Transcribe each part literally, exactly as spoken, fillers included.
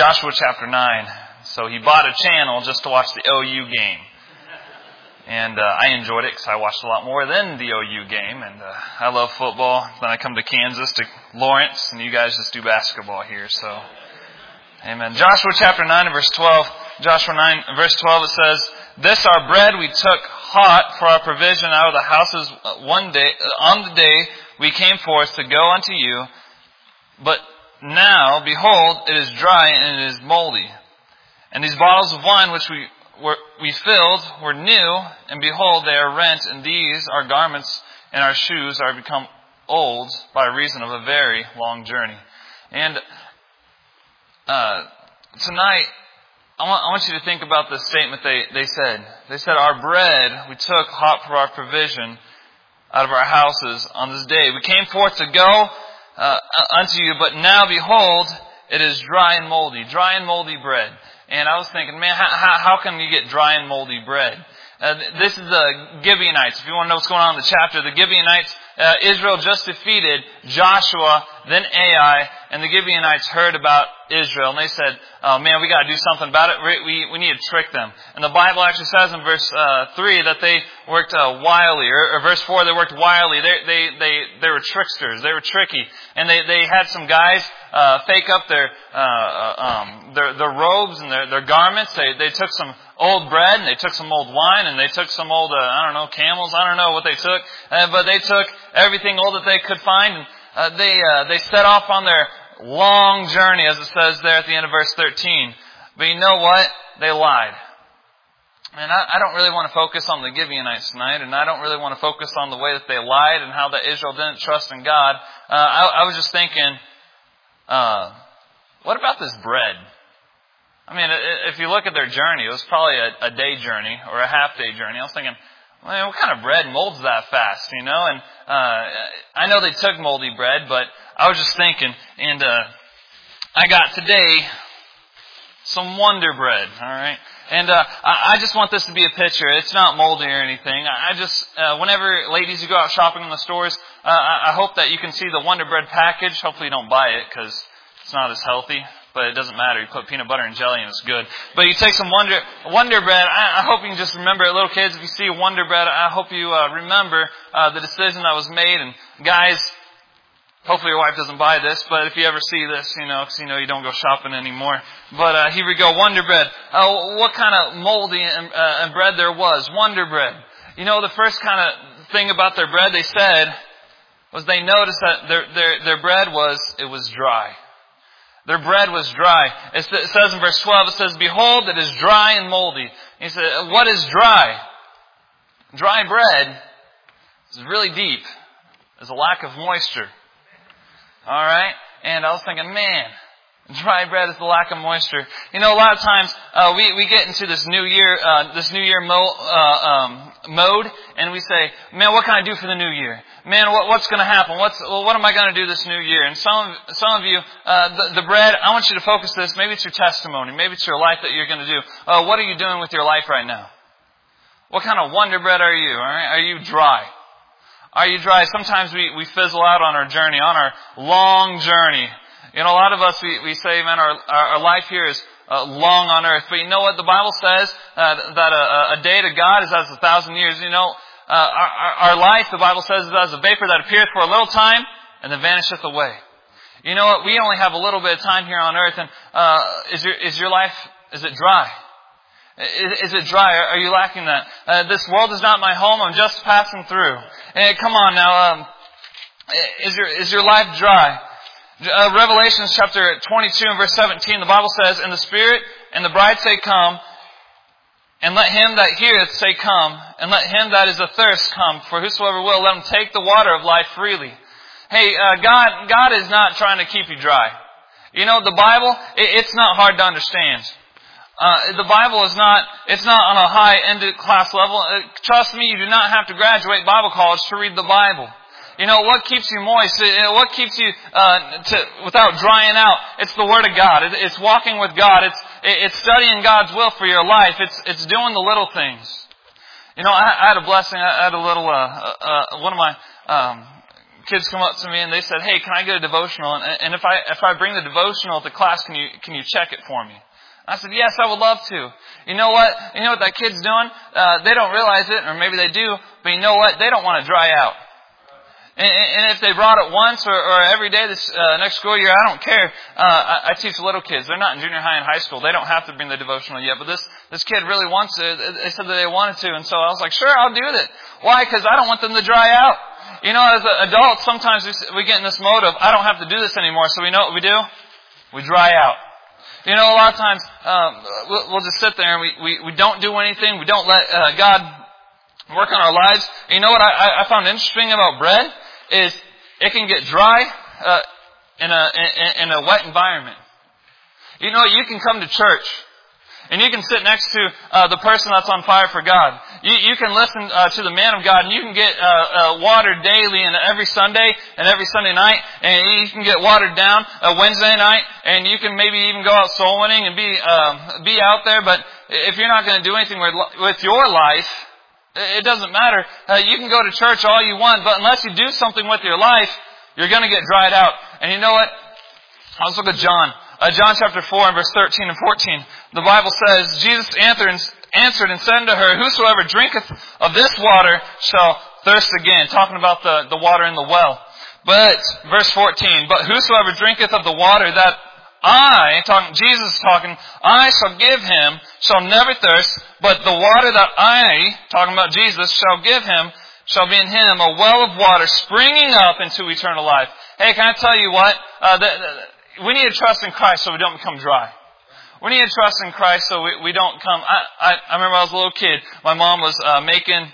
Joshua chapter nine. So he bought a channel just to watch the O U game. And uh, I enjoyed it because I watched a lot more than the O U game. And uh, I love football. Then I come to Kansas, to Lawrence, and you guys just do basketball here. So, amen. Joshua chapter nine and verse twelve. Joshua nine verse twelve, it says, "This our bread we took hot for our provision out of the houses one day, on the day we came forth to go unto you. But now, behold, it is dry and it is moldy. And these bottles of wine which we were, we filled were new, and behold, they are rent, and these, our garments and our shoes, are become old by reason of a very long journey." And uh, tonight, I want, I want you to think about this statement they, they said. They said, "Our bread we took hot for our provision out of our houses on this day. We came forth to go uh, unto you, but now behold, it is dry and moldy." Dry and moldy bread. And I was thinking, man, how, how, how can you get dry and moldy bread? Uh, this is the Gibeonites. If you want to know what's going on in the chapter, the Gibeonites, uh, Israel just defeated Joshua, then Ai, and the Gibeonites heard about Israel, and they said, "Oh man, we got to do something about it. We, we we need to trick them." And the Bible actually says in verse uh, three that they worked uh, wily, or, or verse four, they worked wily. They they they they were tricksters. They were tricky, and they they had some guys uh, fake up their uh, um, their their robes and their their garments. They they took some old bread, and they took some old wine, and they took some old uh, I don't know camels. I don't know what they took, uh, but they took everything old that they could find, and uh, they uh, they set off on their long journey, as it says there at the end of verse thirteen. But you know what? They lied. And I, I don't really want to focus on the Gibeonites tonight, and I don't really want to focus on the way that they lied and how that Israel didn't trust in God. Uh, I, I was just thinking, uh, what about this bread? I mean, if you look at their journey, it was probably a, a day journey or a half day journey. I was thinking, well, what kind of bread molds that fast, you know? And uh, I know they took moldy bread, but I was just thinking, and uh, I got today some Wonder Bread, all right? And uh, I just want this to be a picture. It's not moldy or anything. I just, uh, whenever ladies you go out shopping in the stores, uh, I hope that you can see the Wonder Bread package. Hopefully you don't buy it because it's not as healthy. But it doesn't matter. You put peanut butter and jelly and it's good. But you take some Wonder Wonder Bread. I, I hope you can just remember it. Little kids, if you see Wonder Bread, I hope you uh, remember uh, the decision that was made. And guys, hopefully your wife doesn't buy this, but if you ever see this, you know, because you know you don't go shopping anymore. But uh, here we go, Wonder Bread. Uh, what kind of moldy and, uh, and bread there was? Wonder Bread. You know, the first kind of thing about their bread they said was they noticed that their their their bread was, it was dry. Their bread was dry. It says in verse twelve, it says, "Behold, it is dry and moldy." He said, what is dry? Dry bread is really deep. There's a lack of moisture. All right? And I was thinking, man, dry bread is the lack of moisture. You know, a lot of times uh, we, we get into this new year, uh, this new year mo- uh, um, mode, and we say, man, what can I do for the new year? Man, what, what's going to happen? What's, well, what am I going to do this new year? And some of, some of you, uh, the, the bread, I want you to focus this. Maybe it's your testimony. Maybe it's your life that you're going to do. Uh, what are you doing with your life right now? What kind of Wonder Bread are you? All right? Are you dry? Are you dry? Sometimes we, we fizzle out on our journey, on our long journey. You know, a lot of us, we, we say, man, our, our, our life here is uh, long on earth. But you know what? The Bible says uh, that a, a day to God is as a thousand years. You know, Uh, our, our life, the Bible says, is as a vapor that appeareth for a little time and then vanisheth away. You know what? We only have a little bit of time here on earth, and uh, is your is your life, is it dry? Is, is it dry? Are, are you lacking that? Uh, this world is not my home. I'm just passing through. Hey, come on now. Um, is your is your life dry? Uh, Revelation chapter twenty-two and verse seventeen, the Bible says, "And the Spirit and the bride say, Come. And let him that heareth say, Come. And let him that is athirst come. For whosoever will, let him take the water of life freely." Hey, uh, God, God is not trying to keep you dry. You know, the Bible, it, it's not hard to understand. Uh, the Bible is not, it's not on a high-end class level. Uh, trust me, you do not have to graduate Bible college to read the Bible. You know, what keeps you moist? What keeps you uh, to, without drying out? It's the Word of God. It, it's walking with God. It's it's studying God's will for your life. It's it's doing the little things. You know, I, I had a blessing. I had a little uh, uh, one of my um, kids come up to me and they said, "Hey, can I get a devotional? And, and if I if I bring the devotional to class, can you can you check it for me?" I said, "Yes, I would love to." You know what? You know what that kid's doing? Uh, they don't realize it, or maybe they do, but you know what? They don't want to dry out. And, and if they brought it once or, or every day this uh, next school year, I don't care. Uh, I, I teach little kids. They're not in junior high and high school. They don't have to bring the devotional yet. But this this kid really wants it. They said that they wanted to. And so I was like, sure, I'll do it. Why? Because I don't want them to dry out. You know, as adults, sometimes we, we get in this mode of, I don't have to do this anymore. So we know what we do? We dry out. You know, a lot of times um, we'll, we'll just sit there and we, we, we don't do anything. We don't let uh, God work on our lives. And you know what I, I found interesting about bread is it can get dry uh, in a in, in a wet environment. You know, you can come to church and you can sit next to uh, the person that's on fire for God. You, you can listen uh, to the man of God, and you can get uh, uh, watered daily and every Sunday and every Sunday night, and you can get watered down uh, Wednesday night, and you can maybe even go out soul winning and be um, be out there. But if you're not going to do anything with, with your life, it doesn't matter. Uh, you can go to church all you want, but unless you do something with your life, you're going to get dried out. And you know what? Let's look at John. Uh, John chapter four and verse thirteen and fourteen. The Bible says, Jesus answered and said unto her, "Whosoever drinketh of this water shall thirst again." Talking about the, the water in the well. But, verse fourteen, "But whosoever drinketh of the water that I," talking, Jesus is talking, "I shall give him, shall never thirst, but the water that I," talking about Jesus, "shall give him, shall be in him a well of water springing up into eternal life." Hey, can I tell you what? Uh, the, the, we need to trust in Christ so we don't become dry. We need to trust in Christ so we, we don't come. I, I, I remember I was a little kid. My mom was uh, making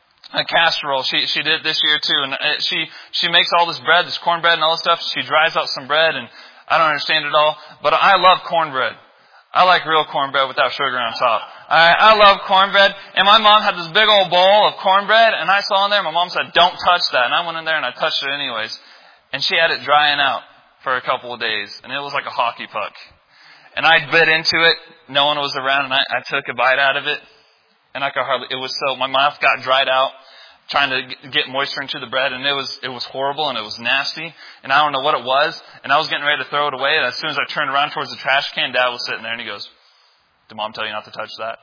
a casserole. She she did it this year too, and she she makes all this bread, this cornbread and all this stuff. She dries out some bread, and I don't understand it all, but I love cornbread. I like real cornbread without sugar on top. I, I love cornbread, and my mom had this big old bowl of cornbread, and I saw in there, my mom said, "Don't touch that," and I went in there and I touched it anyways, and she had it drying out for a couple of days, and it was like a hockey puck. And I bit into it, no one was around, and I, I took a bite out of it, and I could hardly, it was so, my mouth got dried out, trying to get moisture into the bread, and it was it was horrible, and it was nasty, and I don't know what it was, and I was getting ready to throw it away, and as soon as I turned around towards the trash can, Dad was sitting there, and he goes, "Did Mom tell you not to touch that?"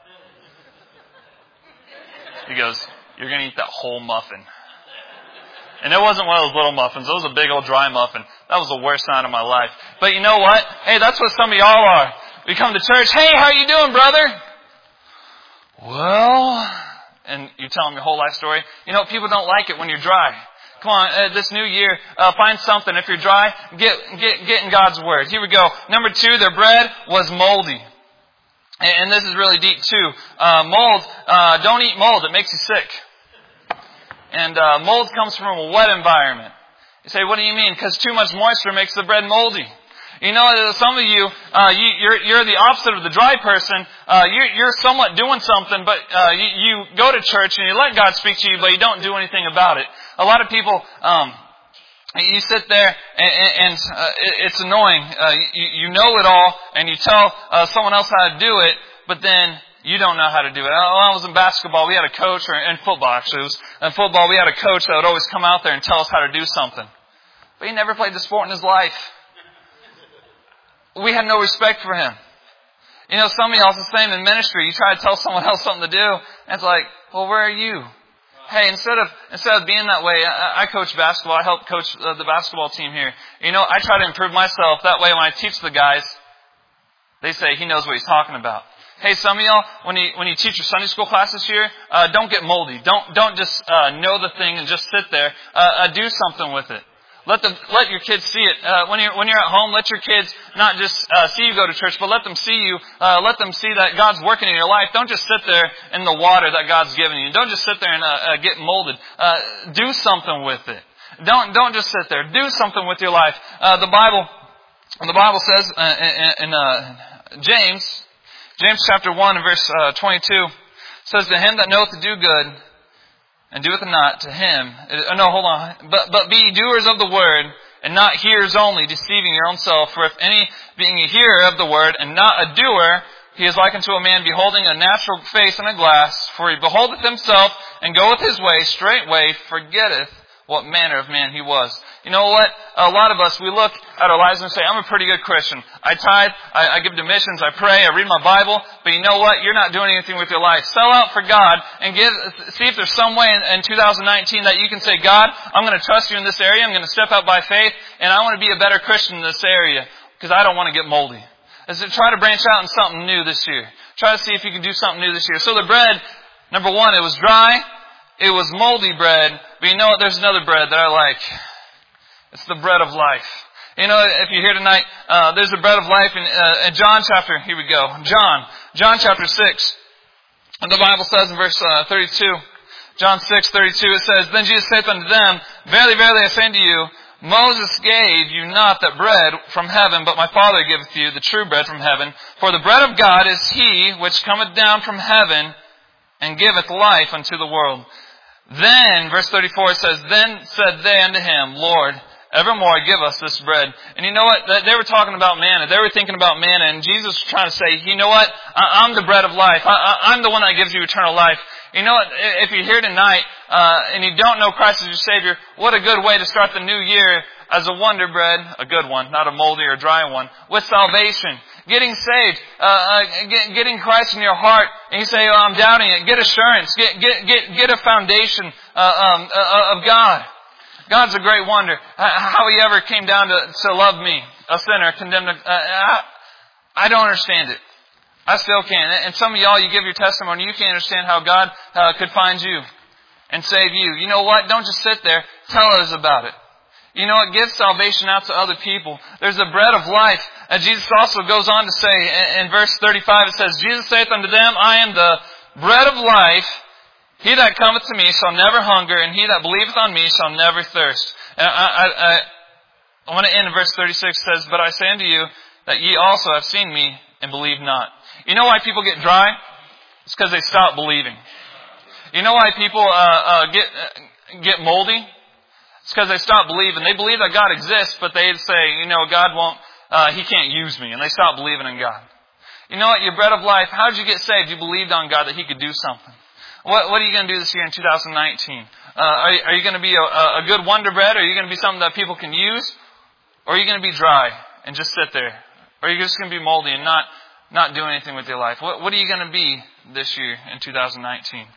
He goes, "You're going to eat that whole muffin." And it wasn't one of those little muffins. It was a big old dry muffin. That was the worst sign of my life. But you know what? Hey, that's what some of y'all are. We come to church, "Hey, how you doing, brother?" "Well," and you tell them your whole life story. You know, people don't like it when you're dry. Come on, uh, this new year, uh, find something. If you're dry, get, get, get in God's Word. Here we go. Number two, their bread was moldy. And, and this is really deep too. Uh, mold, uh, don't eat mold. It makes you sick. And uh, mold comes from a wet environment. You say, "What do you mean?" Because too much moisture makes the bread moldy. You know, some of you, uh, you you're, you're the opposite of the dry person. Uh, you're, you're somewhat doing something, but uh, you, you go to church and you let God speak to you, but you don't do anything about it. A lot of people, um, you sit there and, and uh, it's annoying. Uh, you, you know it all, and you tell uh, someone else how to do it, but then you don't know how to do it. When I was in basketball, we had a coach, or in football actually, it was, in football we had a coach that would always come out there and tell us how to do something. But he never played the sport in his life. We had no respect for him. You know, some of y'all, it's the same in ministry. You try to tell someone else something to do, and it's like, well, where are you? Hey, instead of instead of being that way, I, I coach basketball. I help coach uh, the basketball team here. You know, I try to improve myself. That way when I teach the guys, they say he knows what he's talking about. Hey, some of y'all, when you when you teach your Sunday school class this year, uh, don't get moldy. Don't don't just uh, know the thing and just sit there. Uh, uh, do something with it. Let them let your kids see it. Uh, when you're when you're at home, let your kids not just uh, see you go to church, but let them see you. Uh, let them see that God's working in your life. Don't just sit there in the water that God's given you. Don't just sit there and uh, uh, get molded. Uh, do something with it. Don't don't just sit there. Do something with your life. Uh, the Bible the Bible says uh, in, in uh, James. James chapter one and verse uh, twenty-two says, "To him that knoweth to do good and doeth it not, to him..." Uh, no, hold on. But, but be ye doers of the word, and not hearers only, deceiving your own self. For if any being a hearer of the word, and not a doer, he is like unto a man beholding a natural face in a glass. For he beholdeth himself, and goeth his way, straightway forgetteth what manner of man he was. You know what? A lot of us, we look at our lives and say, I'm a pretty good Christian. I tithe, I, I give to missions, I pray, I read my Bible. But you know what? You're not doing anything with your life. Sell out for God and give, see if there's some way in, in two thousand nineteen that you can say, God, I'm going to trust you in this area. I'm going to step out by faith. And I want to be a better Christian in this area because I don't want to get moldy. Is to try to branch out in something new this year. Try to see if you can do something new this year. So the bread, number one, it was dry. It was moldy bread. But you know what? There's another bread that I like. It's the bread of life. You know, if you're here tonight, uh, there's the bread of life in, uh, in John chapter, here we go. John, John chapter six. And the Bible says in verse uh, thirty-two, John six, thirty-two, it says, Then Jesus saith unto them, Verily, verily, I say unto you, Moses gave you not that bread from heaven, but my Father giveth you the true bread from heaven. For the bread of God is he which cometh down from heaven and giveth life unto the world. Then, verse thirty-four, it says, Then said they unto him, Lord, evermore give us this bread. And you know what? They were talking about manna. They were thinking about manna. And Jesus was trying to say, you know what? I'm the bread of life. I'm the one that gives you eternal life. You know what? If you're here tonight uh, and you don't know Christ as your Savior, what a good way to start the new year as a wonder bread, a good one, not a moldy or dry one, with salvation. Getting saved, uh, uh, get, getting Christ in your heart, and you say, oh, I'm doubting it. Get assurance. Get get get get a foundation uh, um, uh, of God. God's a great wonder. How He ever came down to, to love me, a sinner, condemned. To, uh, I, I don't understand it. I still can't. And some of y'all, you give your testimony, you can't understand how God uh, could find you and save you. You know what? Don't just sit there. Tell others about it. You know what? Give salvation out to other people. There's the bread of life. And Jesus also goes on to say in, in verse thirty-five, it says, Jesus saith unto them, I am the bread of life. He that cometh to me shall never hunger, and he that believeth on me shall never thirst. And I, I, I, I want to end in verse thirty-six. It says, But I say unto you that ye also have seen me and believe not. You know why people get dry? It's because they stop believing. You know why people uh, uh, get uh, get moldy? It's because they stop believing. They believe that God exists, but they say, you know, God won't, uh, He can't use me. And they stop believing in God. You know what? Your bread of life, how did you get saved? You believed on God that He could do something. What, what are you going to do this year in two thousand nineteen? Uh, are, are you going to be a, a good wonder bread? Or are you going to be something that people can use? Or are you going to be dry and just sit there? Or are you just going to be moldy and not, not do anything with your life? What, what are you going to be this year in two thousand nineteen?